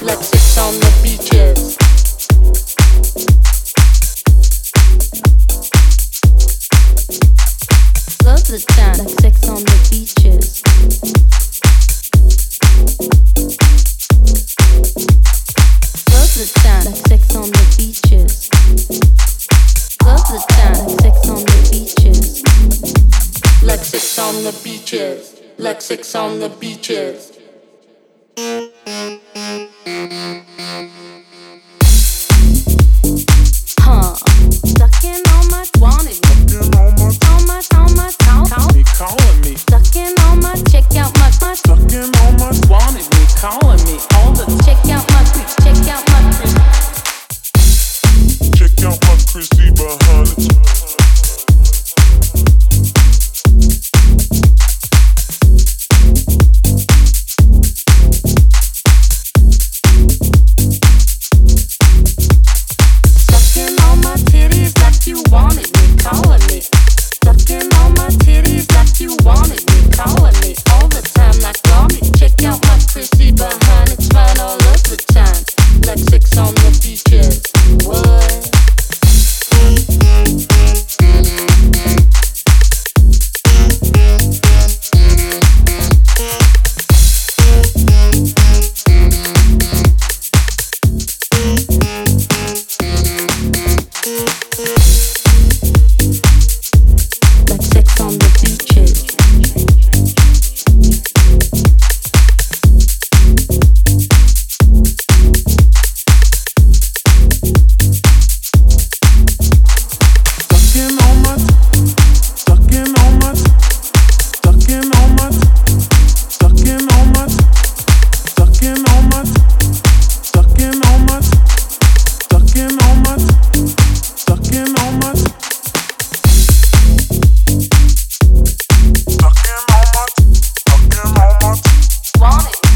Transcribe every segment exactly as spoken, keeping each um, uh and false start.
like sex on the beaches. Love the time, like sex on the beaches. Love the time, like sex on the beaches. Love the time, like sex on the beaches. Like sex on the beaches. Like sex on the beaches. Huh? Sucking on my wanted me. On my, on my, on He calling me. Sucking on my, check out my, my. Sucking on my wanted me. Calling me all the Check out my, check out my. check out my Chrissy behind it. Sucking on my titties like you wanted me, calling me. Sucking on my titties like you wanted me, calling me all the time like mommy. Check out my Chrissy behind it's fine all of the time. Like sex on the beaches. What? Like sex on the beaches. Sucking on my, sucking on my, sucking on my, sucking on my, sucking on my, sucking on my, sucking on my, sucking on my, sucking on my, sucking on my. Want it.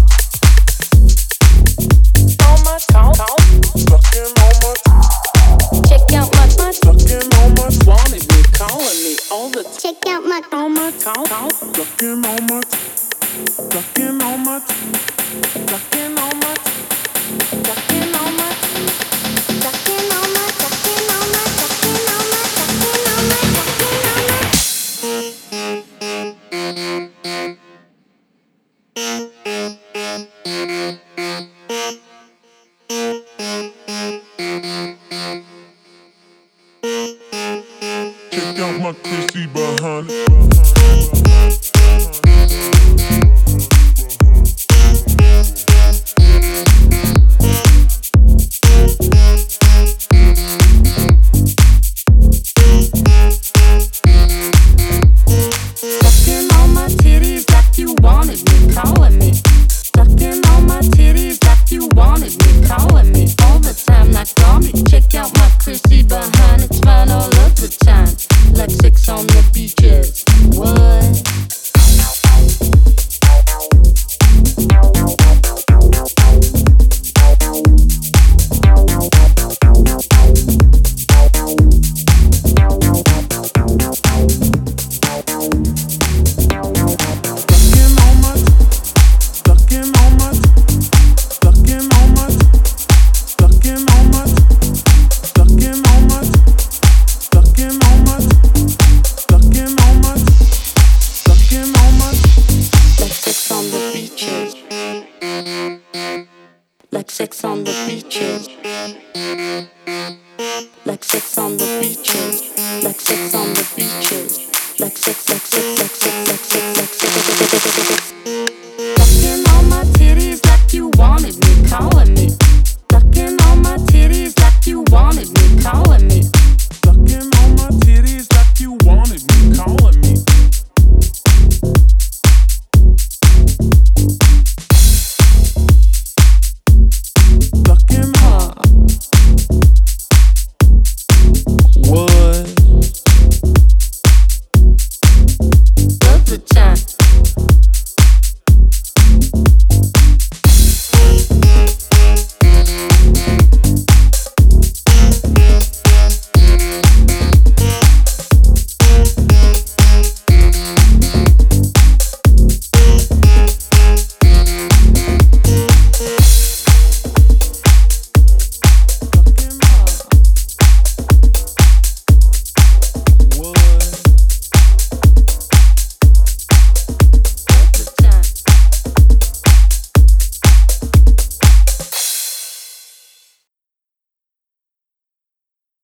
On my call, call. Sucking on my, Check out my, my. sucking on my, wanted me, calling me all the time. Check out my, On my call, call. Sucking on my, sucking on my, sucking on my, sucking on my, sucking on my, sucking on my, sucking on my, sucking on my, sucking on my. check out my Chrissy behind it. Sucking on my titties like you wanted me, calling me. Sucking on my titties like you wanted me, calling me all the time like mommy. Check out my Chrissy behind it's fine all of the time. Like sex on the beaches. What? Sucking on my, sucking on my, sucking on my, sucking on my, sucking on my, sucking on my, sucking on my, sucking on my. Like sex on the beaches. Like sex on the beaches.